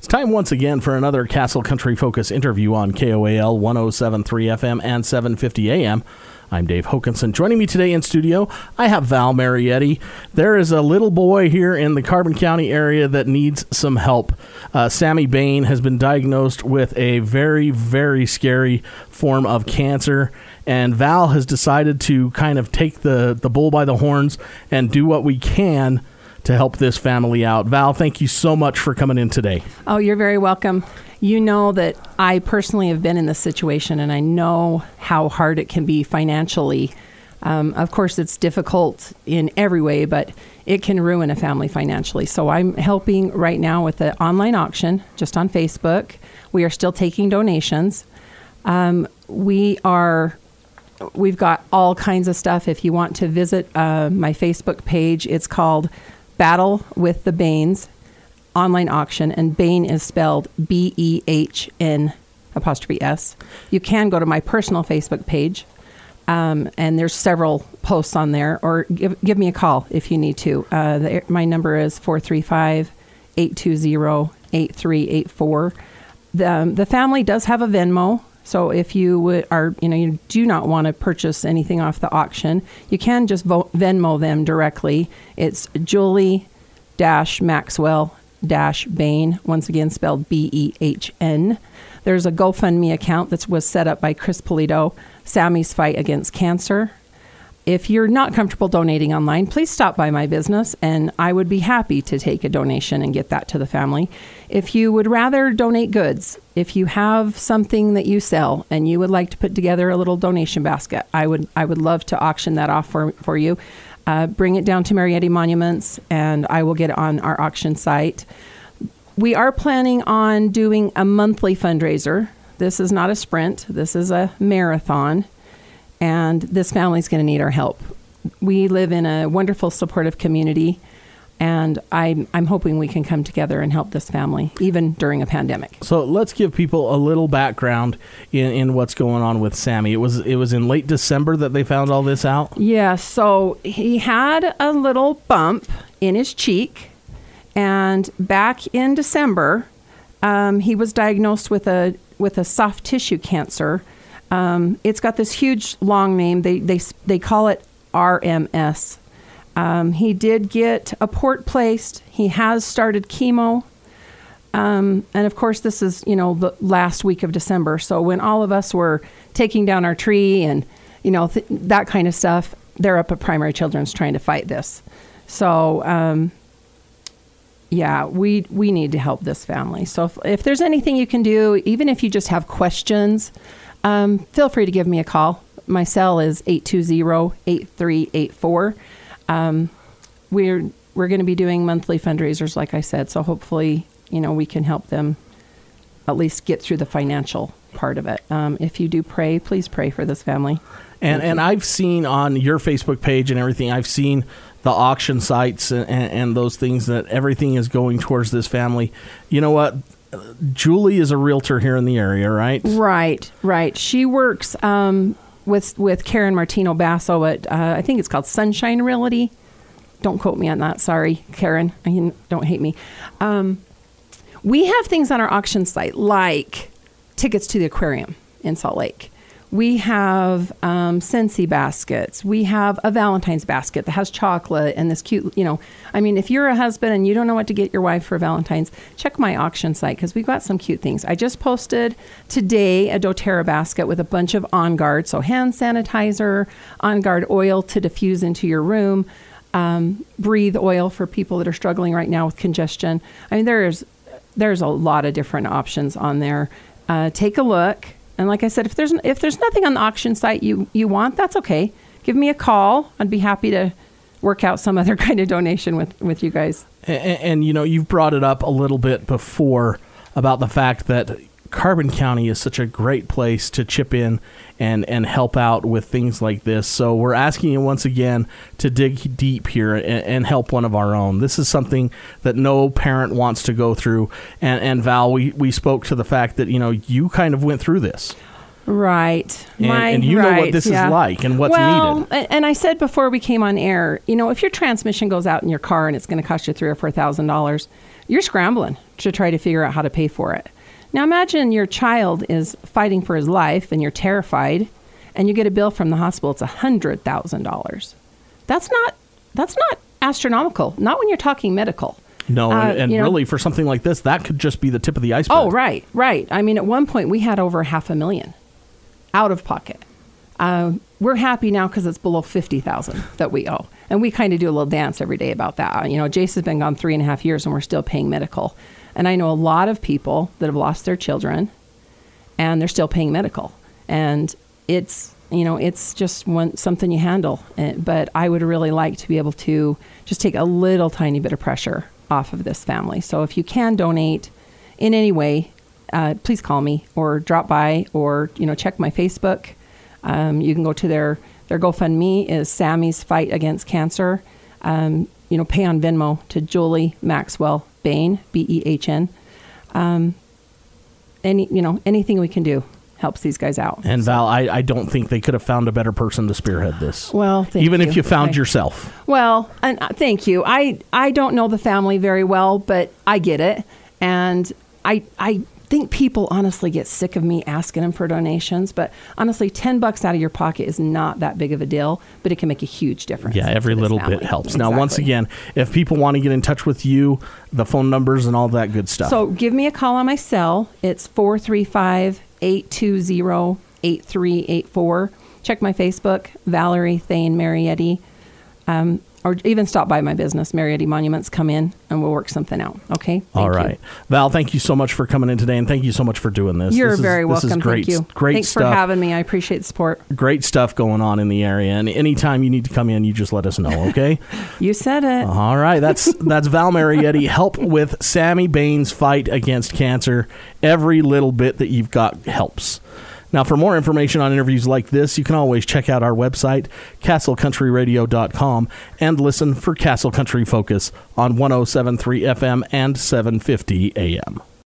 It's time once again for another Castle Country Focus interview on KOAL 107.3 FM and 750 AM. I'm Dave Hokanson. Joining me today in studio, I have Val Marietti. There is a little boy here in the Carbon County area that needs some help. Sammy Bain has been diagnosed with a very, very scary form of cancer, and Val has decided to kind of take the bull by the horns and do what we can to help this family out. Val, thank you so much for coming in today. Oh, you're very welcome. You know that I personally have been in this situation, and I know how hard it can be financially. Of course, it's difficult in every way, but it can ruin a family financially. So I'm helping right now with the online auction just on Facebook. We are still taking donations. We've got all kinds of stuff. If you want to visit my Facebook page, it's called Battle with the Bains online auction, and Bain is spelled BEHN''S. You can go to my personal Facebook page, and there's several posts on there, or give me a call if you need to. My number is 435-820-8384. The family does have a Venmo, so if you you do not want to purchase anything off the auction, you can just Venmo them directly. It's Julie-Maxwell-Bain, once again spelled BEHN. There's a GoFundMe account that was set up by Chris Polito, Sammy's Fight Against Cancer. If you're not comfortable donating online, please stop by my business, and I would be happy to take a donation and get that to the family. If you would rather donate goods, if you have something that you sell and you would like to put together a little donation basket, I would love to auction that off for you. Bring it down to Marietti Monuments, and I will get it on our auction site. We are planning on doing a monthly fundraiser. This is not a sprint. This is a marathon, and this family's going to need our help. We live in a wonderful, supportive community, and I'm hoping we can come together and help this family, even during a pandemic. So let's give people a little background in what's going on with Sammy. It was in late December that they found all this out? Yeah, so he had a little bump in his cheek, and back in December, he was diagnosed with a soft tissue cancer. It's got this huge long name. They call it RMS. He did get a port placed. He has started chemo. And of course, this is, the last week of December. So when all of us were taking down our tree and, that kind of stuff, they're up at Primary Children's trying to fight this. So, we need to help this family. So if there's anything you can do, even if you just have questions, feel free to give me a call. My cell is 820-8384. We're going to be doing monthly fundraisers, like I said. So hopefully, we can help them at least get through the financial part of it. If you do pray, please pray for this family. And I've seen on your Facebook page and everything, I've seen the auction sites and those things that everything is going towards this family. You know what? Julie is a realtor here in the area, right? Right. She works with Karen Martino Basso at, I think it's called Sunshine Realty. Don't quote me on that. Sorry, Karen. Don't hate me. We have things on our auction site like tickets to the aquarium in Salt Lake. We have Scentsy baskets. We have a Valentine's basket that has chocolate and this cute, if you're a husband and you don't know what to get your wife for Valentine's, check my auction site because we've got some cute things. I just posted today a doTERRA basket with a bunch of On Guard, so hand sanitizer, On Guard oil to diffuse into your room, breathe oil for people that are struggling right now with congestion. There's a lot of different options on there. Take a look. And like I said, if there's nothing on the auction site you want, that's okay. Give me a call. I'd be happy to work out some other kind of donation with you guys. And you've brought it up a little bit before about the fact that Carbon County is such a great place to chip in and help out with things like this. So we're asking you once again to dig deep here and help one of our own. This is something that no parent wants to go through. And Val, we spoke to the fact that, you kind of went through this. Right. And you know what this is like and what's needed. And I said before we came on air, if your transmission goes out in your car and it's going to cost you $3,000 or $4,000, you're scrambling to try to figure out how to pay for it. Now imagine your child is fighting for his life and you're terrified, and you get a bill from the hospital. It's $100,000. That's not astronomical. Not when you're talking medical. No, and really for something like this, that could just be the tip of the iceberg. Oh, right. I mean, at one point we had over $500,000 out of pocket. We're happy now because it's below $50,000 that we owe. And we kind of do a little dance every day about that. Jace has been gone 3.5 years and we're still paying medical. And I know a lot of people that have lost their children and they're still paying medical. And it's just something you handle. But I would really like to be able to just take a little tiny bit of pressure off of this family. So if you can donate in any way, please call me or drop by or, check my Facebook. You can go to their GoFundMe is Sammy's Fight Against Cancer. Pay on Venmo to Julie Maxwell Bain, Behn. Anything we can do helps these guys out. And Val, I don't think they could have found a better person to spearhead this. Well, thank even you. if you found yourself. Well, and thank you. I don't know the family very well, but I get it. And I think people honestly get sick of me asking them for donations, but honestly, $10 out of your pocket is not that big of a deal, but it can make a huge difference. Yeah, every little bit helps. Exactly. Now, once again, if people want to get in touch with you, the phone numbers and all that good stuff. So give me a call on my cell. It's 435-820-8384. Check my Facebook, Valerie Thane Marietti. Or even stop by my business, Marietti Monuments. Come in and we'll work something out. Okay? All right. Val, thank you so much for coming in today, and thank you so much for doing this. You're very welcome. This is great. Thank you. Great Thanks stuff. for having me. I appreciate the support. Great stuff going on in the area. And anytime you need to come in, you just let us know, okay? You said it. All right. That's Val Marietti. Help with Sammy Bain's fight against cancer. Every little bit that you've got helps. Now, for more information on interviews like this, you can always check out our website, castlecountryradio.com, and listen for Castle Country Focus on 107.3 FM and 750 AM.